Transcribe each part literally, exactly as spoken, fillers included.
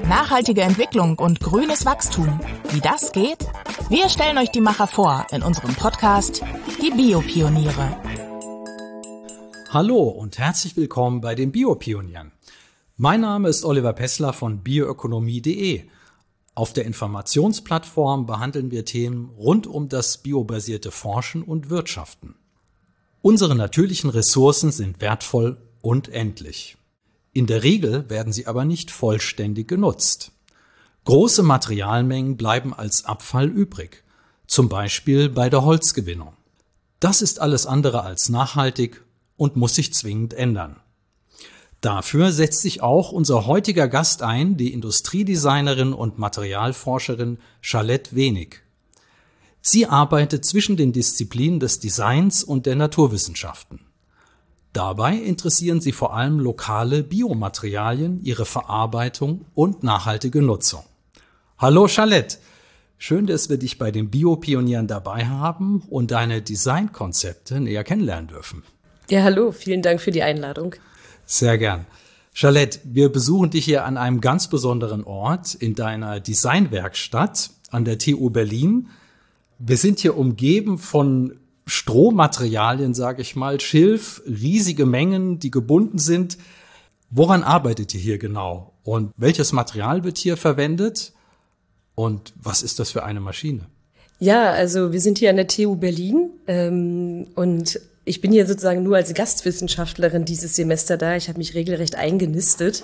Nachhaltige Entwicklung und grünes Wachstum. Wie das geht? Wir stellen euch die Macher vor in unserem Podcast Die Biopioniere. Hallo und herzlich willkommen bei den Biopionieren. Mein Name ist Oliver Pessler von bioökonomie punkt de. Auf der Informationsplattform behandeln wir Themen rund um das biobasierte Forschen und Wirtschaften. Unsere natürlichen Ressourcen sind wertvoll und endlich. In der Regel werden sie aber nicht vollständig genutzt. Große Materialmengen bleiben als Abfall übrig, zum Beispiel bei der Holzgewinnung. Das ist alles andere als nachhaltig und muss sich zwingend ändern. Dafür setzt sich auch unser heutiger Gast ein, die Industriedesignerin und Materialforscherin Charlotte Wenig. Sie arbeitet zwischen den Disziplinen des Designs und der Naturwissenschaften. Dabei interessieren sie vor allem lokale Biomaterialien, ihre Verarbeitung und nachhaltige Nutzung. Hallo Charlotte, schön, dass wir dich bei den Biopionieren dabei haben und deine Designkonzepte näher kennenlernen dürfen. Ja, hallo, vielen Dank für die Einladung. Sehr gern. Charlotte, wir besuchen dich hier an einem ganz besonderen Ort, in deiner Designwerkstatt an der T U Berlin. Wir sind hier umgeben von Strohmaterialien, sage ich mal, Schilf, riesige Mengen, die gebunden sind. Woran arbeitet ihr hier genau? Und welches Material wird hier verwendet? Und was ist das für eine Maschine? Ja, also wir sind hier an der T U Berlin ähm, und ich bin hier sozusagen nur als Gastwissenschaftlerin dieses Semester da. Ich habe mich regelrecht eingenistet,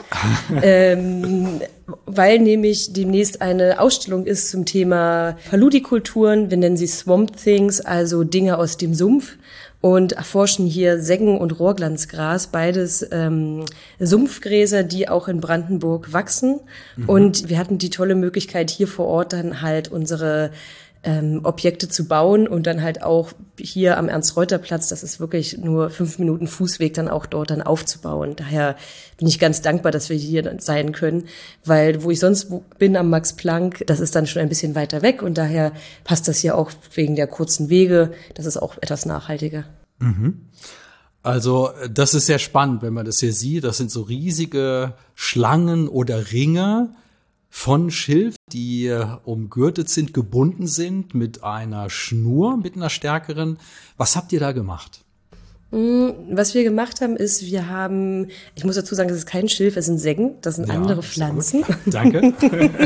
ähm, weil nämlich demnächst eine Ausstellung ist zum Thema Paludikulturen. Wir nennen sie Swamp Things, also Dinge aus dem Sumpf, und erforschen hier Seggen- und Rohrglanzgras, beides ähm, Sumpfgräser, die auch in Brandenburg wachsen. Mhm. Und wir hatten die tolle Möglichkeit, hier vor Ort dann halt unsere Ähm, Objekte zu bauen und dann halt auch hier am Ernst-Reuter-Platz, das ist wirklich nur fünf Minuten Fußweg, dann auch dort dann aufzubauen. Daher bin ich ganz dankbar, dass wir hier sein können, weil wo ich sonst bin am Max-Planck, das ist dann schon ein bisschen weiter weg und daher passt das hier auch wegen der kurzen Wege, das ist auch etwas nachhaltiger. Mhm. Also das ist sehr spannend, wenn man das hier sieht. Das sind so riesige Schlangen oder Ringe von Schilf, die umgürtet sind, gebunden sind mit einer Schnur, mit einer stärkeren. Was habt ihr da gemacht? Was wir gemacht haben, ist, wir haben, ich muss dazu sagen, das ist kein Schilf, es sind Seggen, das sind ja andere Pflanzen. Danke.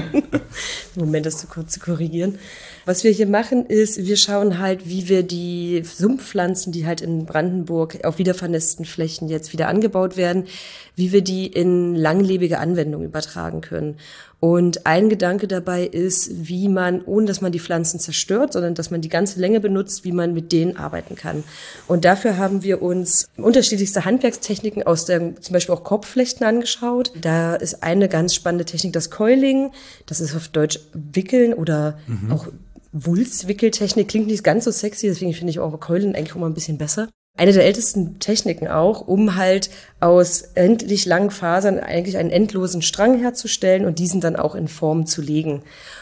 Moment, das zu kurz zu korrigieren. Was wir hier machen, ist, wir schauen halt, wie wir die Sumpfpflanzen, die halt in Brandenburg auf wiedervernässten Flächen jetzt wieder angebaut werden, wie wir die in langlebige Anwendungen übertragen können. Und ein Gedanke dabei ist, wie man, ohne dass man die Pflanzen zerstört, sondern dass man die ganze Länge benutzt, wie man mit denen arbeiten kann. Und dafür haben wir uns unterschiedlichste Handwerkstechniken aus der, zum Beispiel auch Korbflechten angeschaut. Da ist eine ganz spannende Technik das Coiling. Das ist auf Deutsch Wickeln oder mhm. auch Wulstwickeltechnik. Klingt nicht ganz so sexy, deswegen finde ich auch Coiling eigentlich auch mal ein bisschen besser. Eine der ältesten Techniken auch, um halt aus endlich langen Fasern eigentlich einen endlosen Strang herzustellen und diesen dann auch in Form zu legen.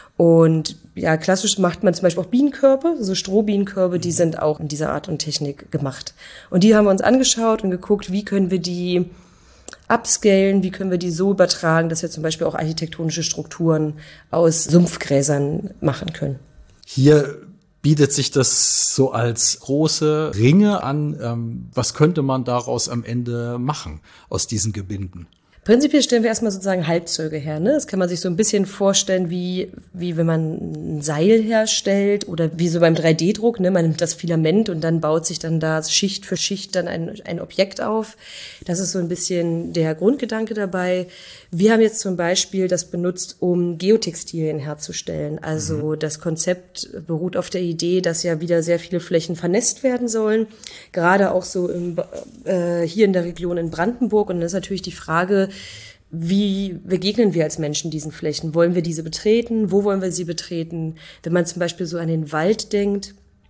Und ja, klassisch macht man zum Beispiel auch Bienenkörbe, so Strohbienenkörbe, die sind auch in dieser Art und Technik gemacht. Und die haben wir uns angeschaut und geguckt, wie können wir die upscalen, wie können wir die so übertragen, dass wir zum Beispiel auch architektonische Strukturen aus Sumpfgräsern machen können. Hier bietet sich das so als große Ringe an. Ähm, was könnte man daraus am Ende machen, aus diesen Gebinden? Prinzipiell stellen wir erstmal sozusagen Halbzeuge her, ne? Das kann man sich so ein bisschen vorstellen, wie, wie wenn man ein Seil herstellt oder wie so beim drei D Druck, ne? Man nimmt das Filament und dann baut sich dann da Schicht für Schicht dann ein, ein Objekt auf. Das ist so ein bisschen der Grundgedanke dabei. Wir haben jetzt zum Beispiel das benutzt, um Geotextilien herzustellen. Also mhm. das Konzept beruht auf der Idee, dass ja wieder sehr viele Flächen vernässt werden sollen. Gerade auch so im, äh, hier in der Region in Brandenburg. Und dann ist natürlich die Frage, wie begegnen wir als Menschen diesen Flächen? Wollen wir diese betreten? Wo wollen wir sie betreten? Wenn man zum Beispiel so an den Wald denkt,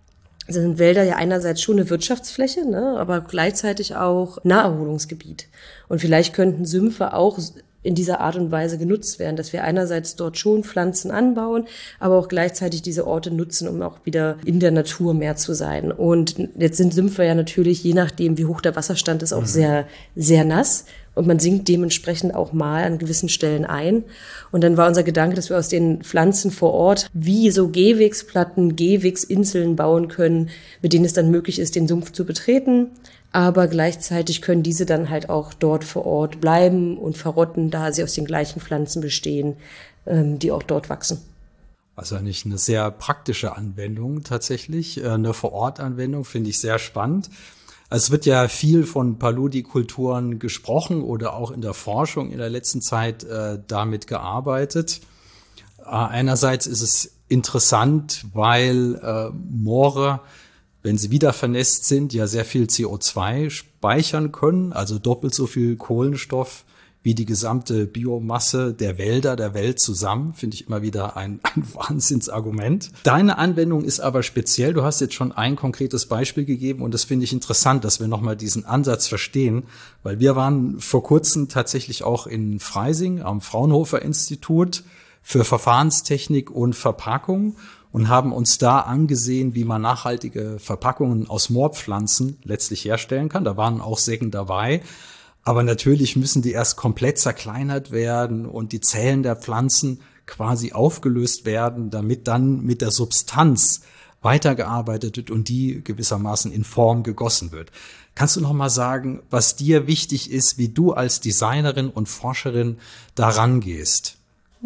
sind Wälder ja einerseits schon eine Wirtschaftsfläche, ne, aber gleichzeitig auch Naherholungsgebiet. Und vielleicht könnten Sümpfe auch in dieser Art und Weise genutzt werden, dass wir einerseits dort schon Pflanzen anbauen, aber auch gleichzeitig diese Orte nutzen, um auch wieder in der Natur mehr zu sein. Und jetzt sind Sümpfe ja natürlich, je nachdem, wie hoch der Wasserstand ist, auch mhm. sehr, sehr nass. und man sinkt dementsprechend auch mal an gewissen Stellen ein. Und dann war unser Gedanke, dass wir aus den Pflanzen vor Ort wie so Gehwegsplatten, Gehwegsinseln bauen können, mit denen es dann möglich ist, den Sumpf zu betreten. Aber gleichzeitig können diese dann halt auch dort vor Ort bleiben und verrotten, da sie aus den gleichen Pflanzen bestehen, die auch dort wachsen. Also eigentlich eine sehr praktische Anwendung tatsächlich. Eine Vor-Ort-Anwendung finde ich sehr spannend. Es wird ja viel von Paludikulturen gesprochen oder auch in der Forschung in der letzten Zeit äh, damit gearbeitet. Äh, einerseits ist es interessant, weil äh, Moore, wenn sie wieder vernässt sind, ja sehr viel C O zwei speichern können, also doppelt so viel Kohlenstoff wie die gesamte Biomasse der Wälder der Welt zusammen, finde ich immer wieder ein, ein Wahnsinnsargument. Deine Anwendung ist aber speziell. Du hast jetzt schon ein konkretes Beispiel gegeben und das finde ich interessant, dass wir nochmal diesen Ansatz verstehen, weil wir waren vor kurzem tatsächlich auch in Freising am Fraunhofer Institut für Verfahrenstechnik und Verpackung und haben uns da angesehen, wie man nachhaltige Verpackungen aus Moorpflanzen letztlich herstellen kann. Da waren auch Säcken dabei. Aber natürlich müssen die erst komplett zerkleinert werden und die Zellen der Pflanzen quasi aufgelöst werden, damit dann mit der Substanz weitergearbeitet wird und die gewissermaßen in Form gegossen wird. Kannst du noch mal sagen, was dir wichtig ist, wie du als Designerin und Forscherin daran gehst?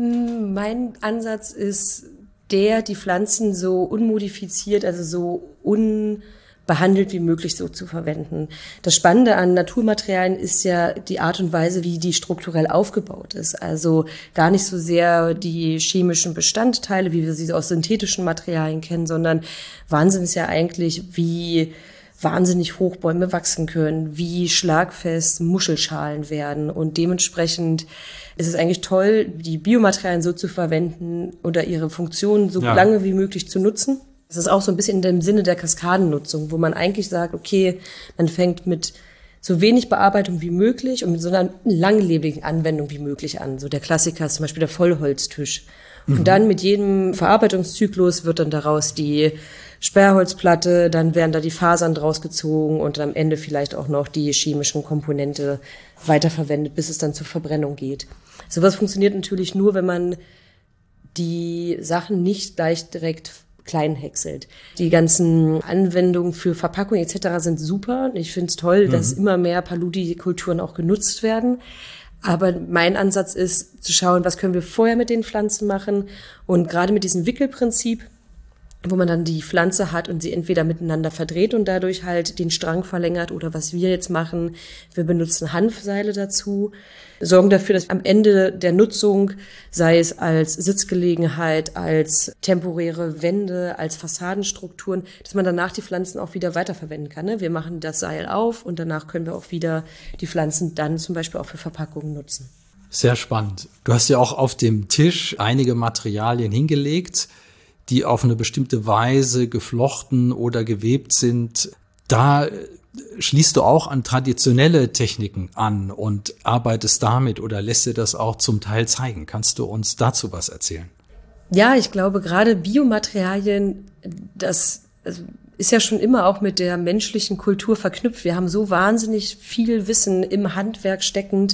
Mein Ansatz ist der, die Pflanzen so unmodifiziert, also so un behandelt wie möglich so zu verwenden. Das Spannende an Naturmaterialien ist ja die Art und Weise, wie die strukturell aufgebaut ist. Also gar nicht so sehr die chemischen Bestandteile, wie wir sie aus synthetischen Materialien kennen, sondern Wahnsinn ist ja eigentlich, wie wahnsinnig hoch Bäume wachsen können, wie schlagfest Muschelschalen werden. Und dementsprechend ist es eigentlich toll, die Biomaterialien so zu verwenden oder ihre Funktionen so ja. lange wie möglich zu nutzen. Das ist auch so ein bisschen in dem Sinne der Kaskadennutzung, wo man eigentlich sagt, okay, man fängt mit so wenig Bearbeitung wie möglich und mit so einer langlebigen Anwendung wie möglich an. So der Klassiker ist zum Beispiel der Vollholztisch. Mhm. Und dann mit jedem Verarbeitungszyklus wird dann daraus die Sperrholzplatte, dann werden da die Fasern draus gezogen und am Ende vielleicht auch noch die chemischen Komponente weiterverwendet, bis es dann zur Verbrennung geht. Sowas funktioniert natürlich nur, wenn man die Sachen nicht gleich direkt klein häckselt. Die ganzen Anwendungen für Verpackung et cetera sind super. Ich finde es toll, mhm. dass immer mehr Paludikulturen auch genutzt werden. Aber mein Ansatz ist, zu schauen, was können wir vorher mit den Pflanzen machen. Und gerade mit diesem Wickelprinzip, wo man dann die Pflanze hat und sie entweder miteinander verdreht und dadurch halt den Strang verlängert oder was wir jetzt machen, wir benutzen Hanfseile dazu, sorgen dafür, dass am Ende der Nutzung, sei es als Sitzgelegenheit, als temporäre Wände, als Fassadenstrukturen, dass man danach die Pflanzen auch wieder weiterverwenden kann. Wir machen das Seil auf und danach können wir auch wieder die Pflanzen dann zum Beispiel auch für Verpackungen nutzen. Sehr spannend. Du hast ja auch auf dem Tisch einige Materialien hingelegt, die auf eine bestimmte Weise geflochten oder gewebt sind. Da schließt du auch an traditionelle Techniken an und arbeitest damit oder lässt dir das auch zum Teil zeigen. Kannst du uns dazu was erzählen? Ja, ich glaube, gerade Biomaterialien, das ist ja schon immer auch mit der menschlichen Kultur verknüpft. Wir haben so wahnsinnig viel Wissen im Handwerk steckend,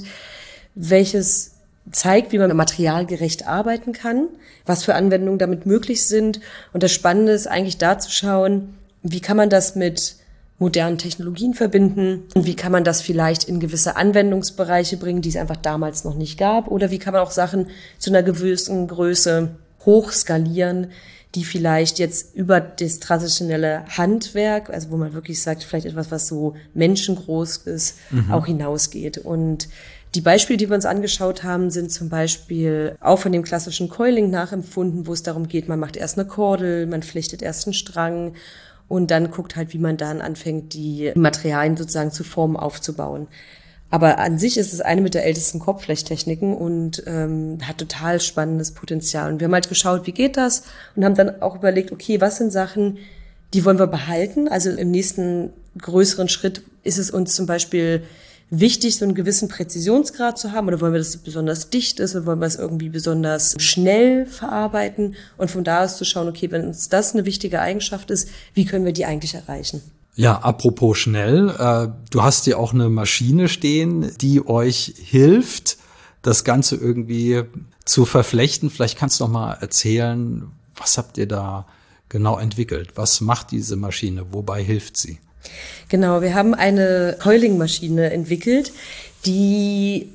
welches zeigt, wie man materialgerecht arbeiten kann, was für Anwendungen damit möglich sind. Und das Spannende ist eigentlich da zu schauen, wie kann man das mit modernen Technologien verbinden und wie kann man das vielleicht in gewisse Anwendungsbereiche bringen, die es einfach damals noch nicht gab. Oder wie kann man auch Sachen zu einer gewissen Größe hochskalieren, die vielleicht jetzt über das traditionelle Handwerk, also wo man wirklich sagt, vielleicht etwas, was so menschengroß ist, mhm. auch hinausgeht. Und die Beispiele, die wir uns angeschaut haben, sind zum Beispiel auch von dem klassischen Coiling nachempfunden, wo es darum geht, man macht erst eine Kordel, man flechtet erst einen Strang und dann guckt halt, wie man dann anfängt, die Materialien sozusagen zu Formen aufzubauen. Aber an sich ist es eine mit der ältesten Korbflechttechniken und ähm, hat total spannendes Potenzial. Und wir haben halt geschaut, wie geht das? Und haben dann auch überlegt, okay, was sind Sachen, die wollen wir behalten? Also im nächsten größeren Schritt ist es uns zum Beispiel wichtig, so einen gewissen Präzisionsgrad zu haben, oder wollen wir, dass es besonders dicht ist, oder wollen wir es irgendwie besonders schnell verarbeiten und von da aus zu schauen, okay, wenn uns das eine wichtige Eigenschaft ist, wie können wir die eigentlich erreichen? Ja, apropos schnell, äh, du hast ja auch eine Maschine stehen, die euch hilft, das Ganze irgendwie zu verflechten. Vielleicht kannst du noch mal erzählen, was habt ihr da genau entwickelt? Was macht diese Maschine? Wobei hilft sie? Genau, wir haben eine Coiling-Maschine entwickelt, die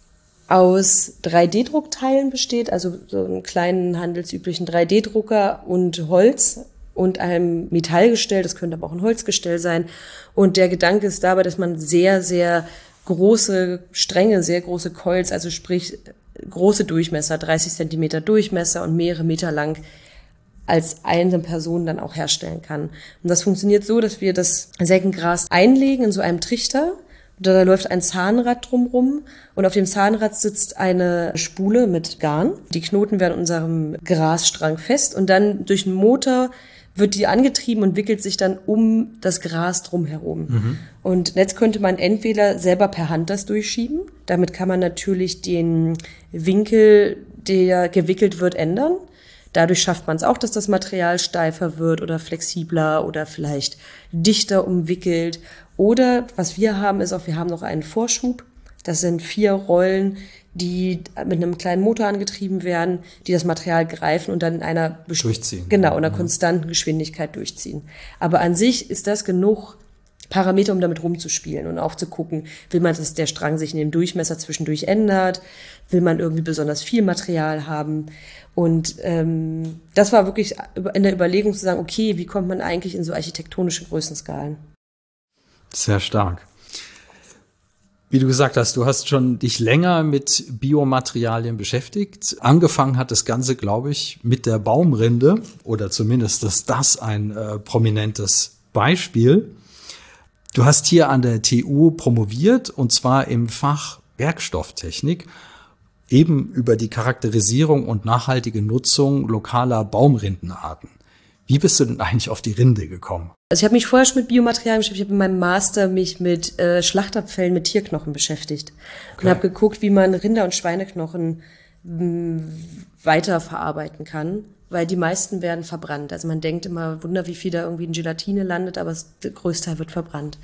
aus drei D Druckteilen besteht, also so einen kleinen handelsüblichen drei D Drucker und Holz und einem Metallgestell, das könnte aber auch ein Holzgestell sein. Und der Gedanke ist dabei, dass man sehr, sehr große Stränge, sehr große Coils, also sprich große Durchmesser, dreißig Zentimeter Durchmesser und mehrere Meter lang, als eine Person dann auch herstellen kann. Und das funktioniert so, dass wir das Säckengras einlegen in so einem Trichter. Da läuft ein Zahnrad drumrum und auf dem Zahnrad sitzt eine Spule mit Garn. Die Knoten werden in unserem Grasstrang fest und dann durch einen Motor wird die angetrieben und wickelt sich dann um das Gras drumherum. Mhm. Und jetzt könnte man entweder selber per Hand das durchschieben. Damit kann man natürlich den Winkel, der gewickelt wird, ändern. Dadurch schafft man es auch, dass das Material steifer wird oder flexibler oder vielleicht dichter umwickelt. Oder was wir haben, ist auch, wir haben noch einen Vorschub. Das sind vier Rollen, die mit einem kleinen Motor angetrieben werden, die das Material greifen und dann in einer durchziehen. Genau, in einer ja. konstanten Geschwindigkeit durchziehen. Aber an sich ist das genug Parameter, um damit rumzuspielen und auch zu gucken, will man, dass der Strang sich in dem Durchmesser zwischendurch ändert, will man irgendwie besonders viel Material haben. Und ähm, das war wirklich in der Überlegung zu sagen, okay, wie kommt man eigentlich in so architektonische Größenskalen? Sehr stark. Wie du gesagt hast, du hast schon dich länger mit Biomaterialien beschäftigt. Angefangen hat das Ganze, glaube ich, mit der Baumrinde oder zumindest ist das ein äh, prominentes Beispiel. Du hast hier an der T U promoviert und zwar im Fach Werkstofftechnik, eben über die Charakterisierung und nachhaltige Nutzung lokaler Baumrindenarten. Wie bist du denn eigentlich auf die Rinde gekommen? Also ich habe mich vorher schon mit Biomaterialien beschäftigt. Ich habe in meinem Master mich mit äh, Schlachtabfällen mit Tierknochen beschäftigt okay. und habe geguckt, wie man Rinder- und Schweineknochen mh, weiterverarbeiten kann, weil die meisten werden verbrannt. Also man denkt immer, Wunder, wie viel da irgendwie in Gelatine landet, aber das, der größte Teil wird verbrannt.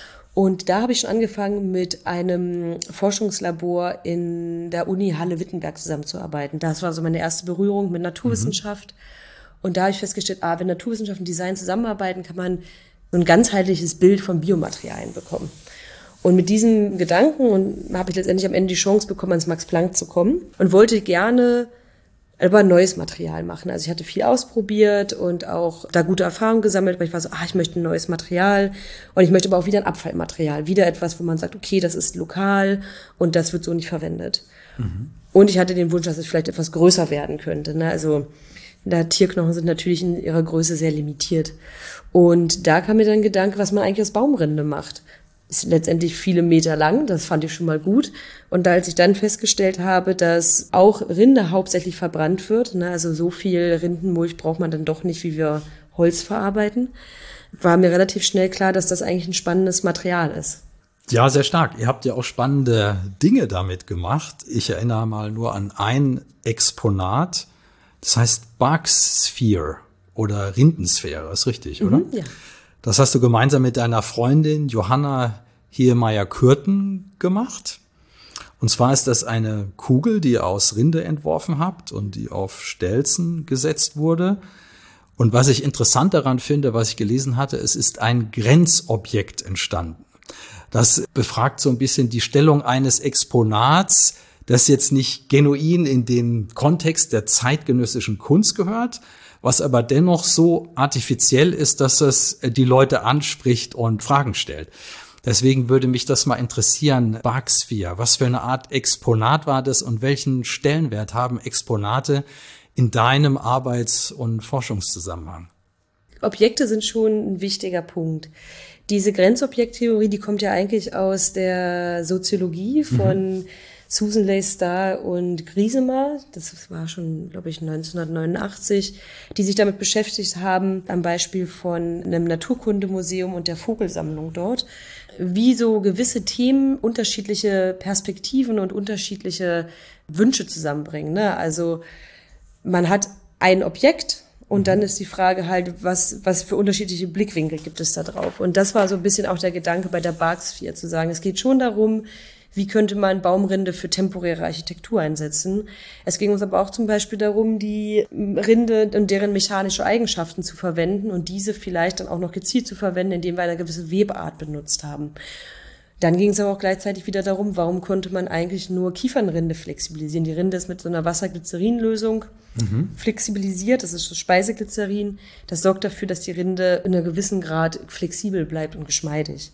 Und da habe ich schon angefangen, mit einem Forschungslabor in der Uni Halle-Wittenberg zusammenzuarbeiten. Das war so meine erste Berührung mit Naturwissenschaft. Mhm. Und da habe ich festgestellt, ah, wenn Naturwissenschaft und Design zusammenarbeiten, kann man so ein ganzheitliches Bild von Biomaterialien bekommen. Und mit diesem Gedanken und habe ich letztendlich am Ende die Chance bekommen, ans Max Planck zu kommen und wollte gerne aber neues Material machen. Also ich hatte viel ausprobiert und auch da gute Erfahrungen gesammelt, weil ich war so, ah, ich möchte ein neues Material und ich möchte aber auch wieder ein Abfallmaterial, wieder etwas, wo man sagt, okay, das ist lokal und das wird so nicht verwendet. Mhm. Und ich hatte den Wunsch, dass es vielleicht etwas größer werden könnte. Ne? Also da Tierknochen sind natürlich in ihrer Größe sehr limitiert. Und da kam mir dann ein Gedanke, was man eigentlich aus Baumrinde macht. Ist letztendlich viele Meter lang, das fand ich schon mal gut. Und als ich dann festgestellt habe, dass auch Rinde hauptsächlich verbrannt wird, ne, also so viel Rindenmulch braucht man dann doch nicht, wie wir Holz verarbeiten, war mir relativ schnell klar, dass das eigentlich ein spannendes Material ist. Ja, sehr stark. Ihr habt ja auch spannende Dinge damit gemacht. Ich erinnere mal nur an ein Exponat. Das heißt Barksphere oder Rindensphäre, ist richtig, oder? Mhm, ja. Das hast du gemeinsam mit deiner Freundin Johanna Hiemeyer-Kürten gemacht. Und zwar ist das eine Kugel, die ihr aus Rinde entworfen habt und die auf Stelzen gesetzt wurde. Und was ich interessant daran finde, was ich gelesen hatte, es ist ein Grenzobjekt entstanden. Das befragt so ein bisschen die Stellung eines Exponats, das jetzt nicht genuin in den Kontext der zeitgenössischen Kunst gehört, was aber dennoch so artifiziell ist, dass es die Leute anspricht und Fragen stellt. Deswegen würde mich das mal interessieren, Barksphere, was für eine Art Exponat war das und welchen Stellenwert haben Exponate in deinem Arbeits- und Forschungszusammenhang? Objekte sind schon ein wichtiger Punkt. Diese Grenzobjekttheorie, die kommt ja eigentlich aus der Soziologie von mhm. Susan Leigh-Starr und Griesemer, das war schon, glaube ich, neunzehnhundertneunundachtzig, die sich damit beschäftigt haben, am Beispiel von einem Naturkundemuseum und der Vogelsammlung dort, wie so gewisse Themen unterschiedliche Perspektiven und unterschiedliche Wünsche zusammenbringen. Ne? Also man hat ein Objekt Und dann ist die Frage halt, was, was für unterschiedliche Blickwinkel gibt es da drauf? Und das war so ein bisschen auch der Gedanke bei der Barksphere, zu sagen, es geht schon darum, wie könnte man Baumrinde für temporäre Architektur einsetzen. Es ging uns aber auch zum Beispiel darum, die Rinde und deren mechanische Eigenschaften zu verwenden und diese vielleicht dann auch noch gezielt zu verwenden, indem wir eine gewisse Webart benutzt haben. Dann ging es aber auch gleichzeitig wieder darum, warum konnte man eigentlich nur Kiefernrinde flexibilisieren. Die Rinde ist mit so einer Wasserglycerinlösung mhm. flexibilisiert, das ist so Speiseglycerin. Das sorgt dafür, dass die Rinde in einem gewissen Grad flexibel bleibt und geschmeidig.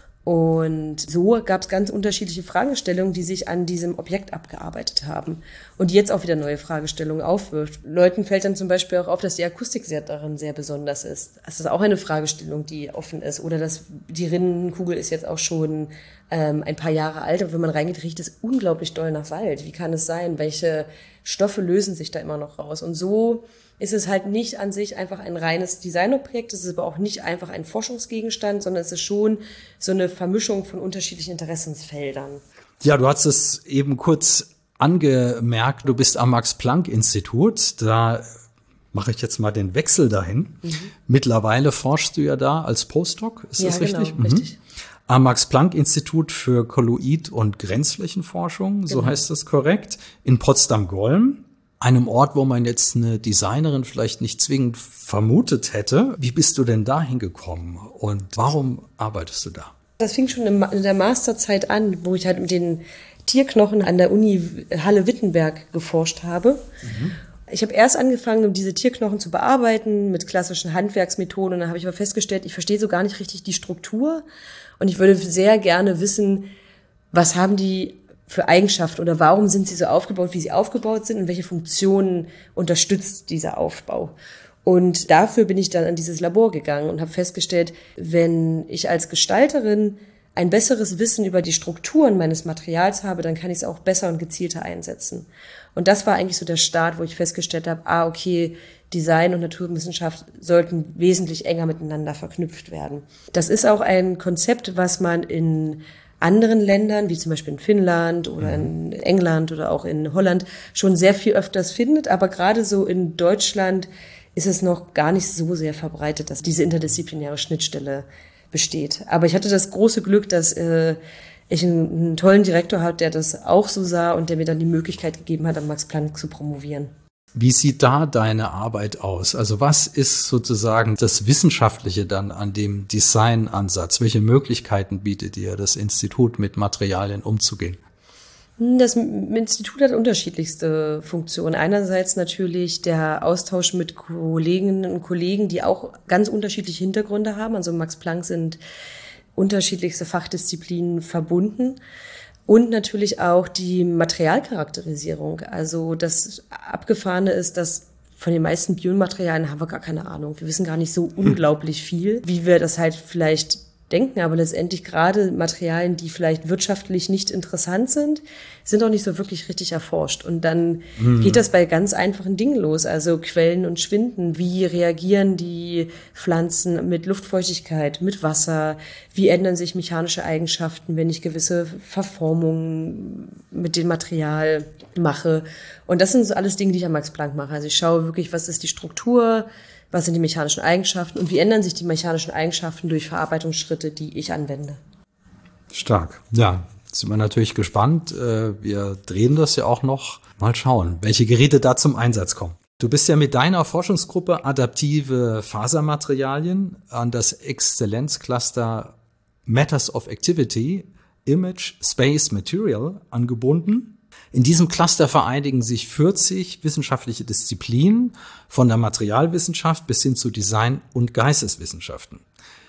Und so gab es ganz unterschiedliche Fragestellungen, die sich an diesem Objekt abgearbeitet haben. Und die jetzt auch wieder neue Fragestellungen aufwirft. Leuten fällt dann zum Beispiel auch auf, dass die Akustik sehr darin sehr besonders ist. Das ist auch eine Fragestellung, die offen ist. Oder dass die Rinnenkugel ist jetzt auch schon ähm, ein paar Jahre alt. Und wenn man reingeht, riecht es unglaublich doll nach Wald. Wie kann es sein? Welche Stoffe lösen sich da immer noch raus? Und so ist es halt nicht an sich einfach ein reines Designobjekt, es ist aber auch nicht einfach ein Forschungsgegenstand, sondern es ist schon so eine Vermischung von unterschiedlichen Interessensfeldern. Ja, du hast es eben kurz angemerkt, du bist am Max-Planck-Institut, da mache ich jetzt mal den Wechsel dahin. Mhm. Mittlerweile forschst du ja da als Postdoc, ist ja, das richtig? Genau, richtig. Mhm. Am Max-Planck-Institut für Kolloid- und Grenzflächenforschung, so genau. heißt das korrekt, in Potsdam-Golm. Einem Ort, wo man jetzt eine Designerin vielleicht nicht zwingend vermutet hätte. Wie bist du denn da hingekommen und warum arbeitest du da? Das fing schon in der Masterzeit an, wo ich halt mit den Tierknochen an der Uni Halle-Wittenberg geforscht habe. Mhm. Ich habe erst angefangen, um diese Tierknochen zu bearbeiten mit klassischen Handwerksmethoden. Und dann habe ich aber festgestellt, ich verstehe so gar nicht richtig die Struktur. Und ich würde sehr gerne wissen, was haben die für Eigenschaften oder warum sind sie so aufgebaut, wie sie aufgebaut sind und welche Funktionen unterstützt dieser Aufbau. Und dafür bin ich dann an dieses Labor gegangen und habe festgestellt, wenn ich als Gestalterin ein besseres Wissen über die Strukturen meines Materials habe, dann kann ich es auch besser und gezielter einsetzen. Und das war eigentlich so der Start, wo ich festgestellt habe, ah, okay, Design und Naturwissenschaft sollten wesentlich enger miteinander verknüpft werden. Das ist auch ein Konzept, was man in anderen Ländern, wie zum Beispiel in Finnland oder in England oder auch in Holland, schon sehr viel öfters findet. Aber gerade so in Deutschland ist es noch gar nicht so sehr verbreitet, dass diese interdisziplinäre Schnittstelle besteht. Aber ich hatte das große Glück, dass äh, ich einen, einen tollen Direktor hatte, der das auch so sah und der mir dann die Möglichkeit gegeben hat, am Max Planck zu promovieren. Wie sieht da deine Arbeit aus? Also was ist sozusagen das Wissenschaftliche dann an dem Designansatz? Welche Möglichkeiten bietet dir das Institut, mit Materialien umzugehen? Das Institut hat unterschiedlichste Funktionen. Einerseits natürlich der Austausch mit Kolleginnen und Kollegen, die auch ganz unterschiedliche Hintergründe haben. Also Max Planck sind unterschiedlichste Fachdisziplinen verbunden. Und natürlich auch die Materialcharakterisierung. Also das Abgefahrene ist, dass von den meisten Biomaterialien haben wir gar keine Ahnung. Wir wissen gar nicht so unglaublich viel, wie wir das halt vielleicht denken. Aber letztendlich gerade Materialien, die vielleicht wirtschaftlich nicht interessant sind, sind auch nicht so wirklich richtig erforscht. Und dann mhm. geht das bei ganz einfachen Dingen los. Also Quellen und Schwinden. Wie reagieren die Pflanzen mit Luftfeuchtigkeit, mit Wasser? Wie ändern sich mechanische Eigenschaften, wenn ich gewisse Verformungen mit dem Material mache? Und das sind so alles Dinge, die ich am Max Planck mache. Also ich schaue wirklich, was ist die Struktur, was sind die mechanischen Eigenschaften und wie ändern sich die mechanischen Eigenschaften durch Verarbeitungsschritte, die ich anwende. Stark. Ja, sind wir natürlich gespannt. Wir drehen das ja auch noch. Mal schauen, welche Geräte da zum Einsatz kommen. Du bist ja mit deiner Forschungsgruppe Adaptive Fasermaterialien an das Exzellenzcluster Matters of Activity, Image, Space, Material angebunden. In diesem Cluster vereinigen sich vierzig wissenschaftliche Disziplinen von der Materialwissenschaft bis hin zu Design- und Geisteswissenschaften.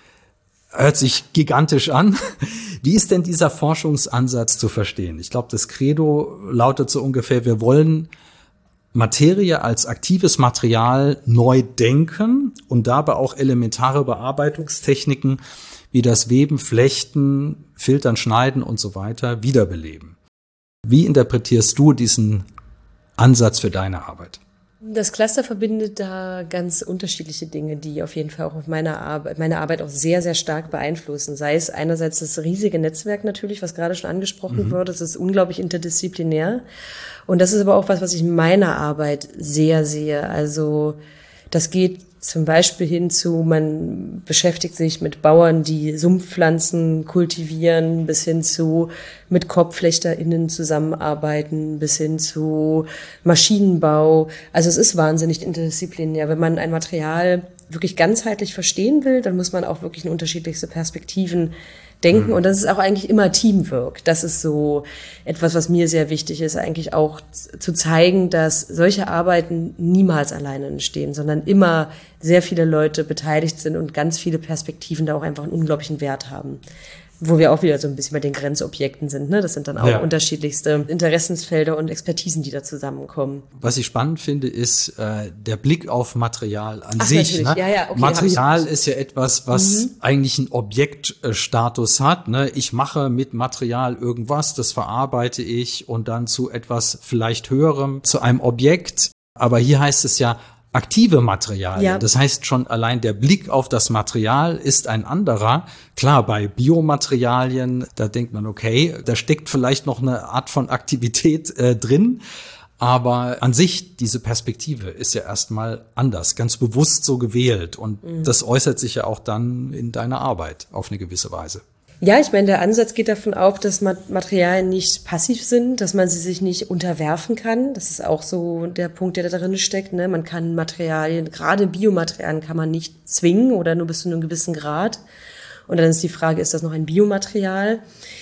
Hört sich gigantisch an. Wie ist denn dieser Forschungsansatz zu verstehen? Ich glaube, das Credo lautet so ungefähr, wir wollen Materie als aktives Material neu denken und dabei auch elementare Bearbeitungstechniken wie das Weben, Flechten, Filtern, Schneiden und so weiter wiederbeleben. Wie interpretierst du diesen Ansatz für deine Arbeit? Das Cluster verbindet da ganz unterschiedliche Dinge, die auf jeden Fall auch auf meine Arbeit, meine Arbeit auch sehr, sehr stark beeinflussen. Sei es einerseits das riesige Netzwerk natürlich, was gerade schon angesprochen mhm. wurde. Das ist unglaublich interdisziplinär. Und das ist aber auch was, was ich in meiner Arbeit sehr sehe. Also Das geht zum Beispiel hin zu, man beschäftigt sich mit Bauern, die Sumpfpflanzen kultivieren, bis hin zu mit KopfflechterInnen zusammenarbeiten, bis hin zu Maschinenbau. Also es ist wahnsinnig interdisziplinär. Wenn man ein Material wirklich ganzheitlich verstehen will, dann muss man auch wirklich in unterschiedlichste Perspektiven denken. Mhm. Und das ist auch eigentlich immer Teamwork. Das ist so etwas, was mir sehr wichtig ist, eigentlich auch zu zeigen, dass solche Arbeiten niemals alleine entstehen, sondern immer sehr viele Leute beteiligt sind und ganz viele Perspektiven da auch einfach einen unglaublichen Wert haben. Wo wir auch wieder so ein bisschen bei den Grenzobjekten sind. Ne? Das sind dann auch ja. unterschiedlichste Interessensfelder und Expertisen, die da zusammenkommen. Was ich spannend finde, ist äh, der Blick auf Material an Ach, sich. Ne? Ja, ja, okay, Material ist ja etwas, was mhm. eigentlich einen Objektstatus hat. Ne? Ich mache mit Material irgendwas, das verarbeite ich und dann zu etwas vielleicht Höherem, zu einem Objekt. Aber hier heißt es ja, aktive Materialien. Ja. Das heißt schon allein der Blick auf das Material ist ein anderer. Klar, bei Biomaterialien, da denkt man, okay, da steckt vielleicht noch eine Art von Aktivität äh, drin. Aber an sich, diese Perspektive ist ja erstmal anders, ganz bewusst so gewählt. Und mhm. das äußert sich ja auch dann in deiner Arbeit auf eine gewisse Weise. Ja, ich meine, der Ansatz geht davon auf, dass Materialien nicht passiv sind, dass man sie sich nicht unterwerfen kann. Das ist auch so der Punkt, der da drin steckt. Ne? Man kann Materialien, gerade Biomaterialien kann man nicht zwingen oder nur bis zu einem gewissen Grad. Und dann ist die Frage, ist das noch ein Biomaterial?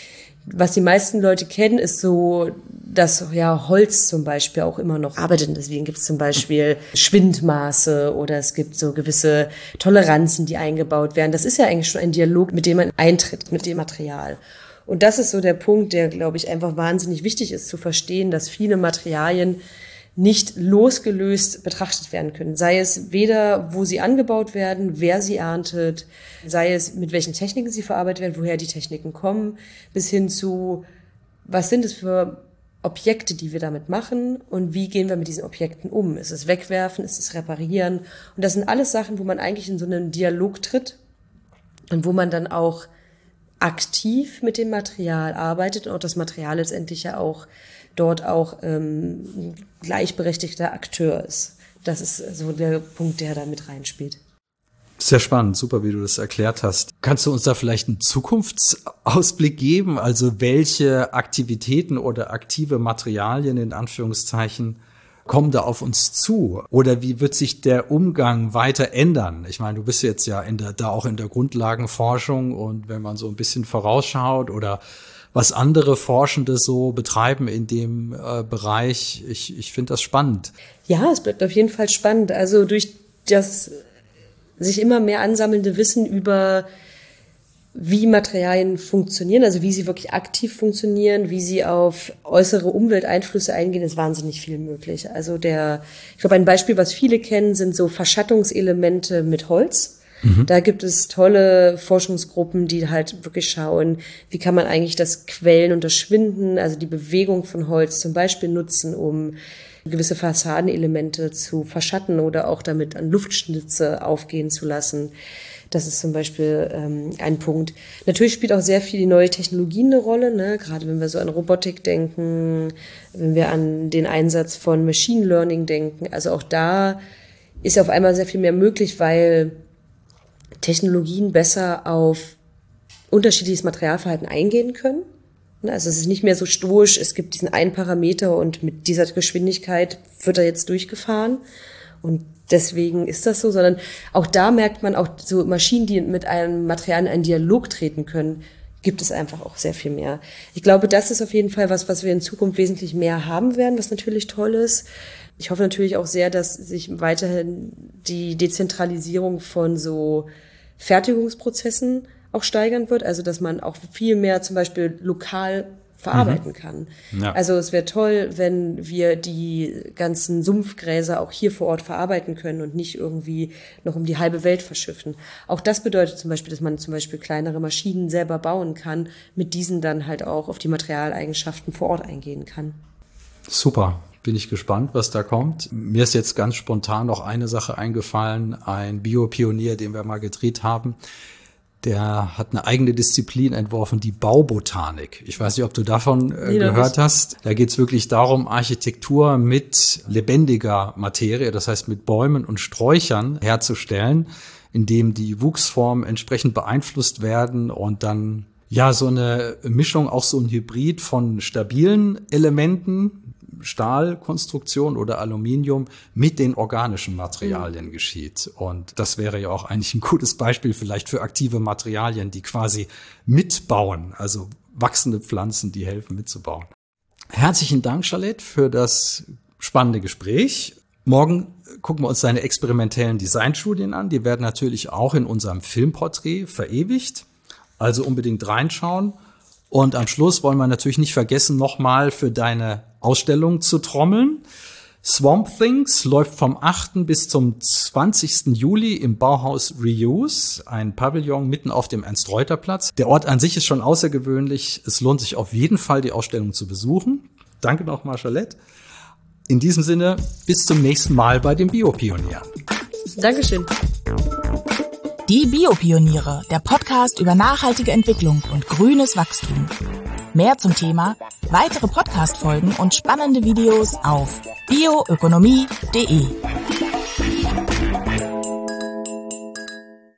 Was die meisten Leute kennen, ist so, dass ja Holz zum Beispiel auch immer noch arbeitet. Deswegen gibt es zum Beispiel Schwindmaße oder es gibt so gewisse Toleranzen, die eingebaut werden. Das ist ja eigentlich schon ein Dialog, mit dem man eintritt, mit dem Material. Und das ist so der Punkt, der, glaube ich, einfach wahnsinnig wichtig ist, zu verstehen, dass viele Materialien nicht losgelöst betrachtet werden können. Sei es weder, wo sie angebaut werden, wer sie erntet, sei es, mit welchen Techniken sie verarbeitet werden, woher die Techniken kommen, bis hin zu, was sind es für Objekte, die wir damit machen und wie gehen wir mit diesen Objekten um? Ist es wegwerfen, ist es reparieren? Und das sind alles Sachen, wo man eigentlich in so einen Dialog tritt und wo man dann auch aktiv mit dem Material arbeitet und auch das Material letztendlich ja auch dort auch ähm, gleichberechtigter Akteur ist. Das ist so der Punkt, der da mit reinspielt. Sehr spannend, super, wie du das erklärt hast. Kannst du uns da vielleicht einen Zukunftsausblick geben? Also welche Aktivitäten oder aktive Materialien in Anführungszeichen kommen da auf uns zu? Oder wie wird sich der Umgang weiter ändern? Ich meine, du bist jetzt ja in der, da auch in der Grundlagenforschung und wenn man so ein bisschen vorausschaut oder was andere Forschende so betreiben in dem äh, Bereich. Ich, ich finde das spannend. Ja, es bleibt auf jeden Fall spannend. Also durch das sich immer mehr ansammelnde Wissen über wie Materialien funktionieren, also wie sie wirklich aktiv funktionieren, wie sie auf äußere Umwelteinflüsse eingehen, ist wahnsinnig viel möglich. Also der, ich glaube, ein Beispiel, was viele kennen, sind so Verschattungselemente mit Holz. Mhm. Da gibt es tolle Forschungsgruppen, die halt wirklich schauen, wie kann man eigentlich das Quellen und das Schwinden, also die Bewegung von Holz zum Beispiel nutzen, um gewisse Fassadenelemente zu verschatten oder auch damit an Luftschnitze aufgehen zu lassen. Das ist zum Beispiel ähm, ein Punkt. Natürlich spielt auch sehr viel die neue Technologie eine Rolle, ne? Gerade wenn wir so an Robotik denken, wenn wir an den Einsatz von Machine Learning denken. Also auch da ist auf einmal sehr viel mehr möglich, weil Technologien besser auf unterschiedliches Materialverhalten eingehen können. Also es ist nicht mehr so stoisch, es gibt diesen einen Parameter und mit dieser Geschwindigkeit wird er jetzt durchgefahren und deswegen ist das so, sondern auch da merkt man auch so Maschinen, die mit einem Material in einen Dialog treten können, gibt es einfach auch sehr viel mehr. Ich glaube, das ist auf jeden Fall was, was wir in Zukunft wesentlich mehr haben werden, was natürlich toll ist. Ich hoffe natürlich auch sehr, dass sich weiterhin die Dezentralisierung von so Fertigungsprozessen auch steigern wird, also dass man auch viel mehr zum Beispiel lokal verarbeiten mhm. kann. Ja. Also es wäre toll, wenn wir die ganzen Sumpfgräser auch hier vor Ort verarbeiten können und nicht irgendwie noch um die halbe Welt verschiffen. Auch das bedeutet zum Beispiel, dass man zum Beispiel kleinere Maschinen selber bauen kann, mit diesen dann halt auch auf die Materialeigenschaften vor Ort eingehen kann. Super. Bin ich gespannt, was da kommt. Mir ist jetzt ganz spontan noch eine Sache eingefallen, ein Biopionier, den wir mal gedreht haben. Der hat eine eigene Disziplin entworfen, die Baubotanik. Ich weiß nicht, ob du davon äh, gehört hast. Da geht es wirklich darum, Architektur mit lebendiger Materie, das heißt mit Bäumen und Sträuchern herzustellen, indem die Wuchsformen entsprechend beeinflusst werden und dann ja so eine Mischung, auch so ein Hybrid von stabilen Elementen, Stahlkonstruktion oder Aluminium mit den organischen Materialien mhm. geschieht. Und das wäre ja auch eigentlich ein gutes Beispiel vielleicht für aktive Materialien, die quasi mitbauen, also wachsende Pflanzen, die helfen mitzubauen. Herzlichen Dank, Charlotte, für das spannende Gespräch. Morgen gucken wir uns deine experimentellen Designstudien an. Die werden natürlich auch in unserem Filmporträt verewigt. Also unbedingt reinschauen. Und am Schluss wollen wir natürlich nicht vergessen, nochmal für deine Ausstellung zu trommeln. Swamp Things läuft vom achten bis zum zwanzigsten Juli im Bauhaus Reuse, ein Pavillon mitten auf dem Ernst-Reuter-Platz. Der Ort an sich ist schon außergewöhnlich. Es lohnt sich auf jeden Fall, die Ausstellung zu besuchen. Danke nochmal, Charlotte. In diesem Sinne, bis zum nächsten Mal bei den Biopionieren. Dankeschön. Die Biopioniere, der Podcast über nachhaltige Entwicklung und grünes Wachstum. Mehr zum Thema, weitere Podcast-Folgen und spannende Videos auf bioökonomie punkt de.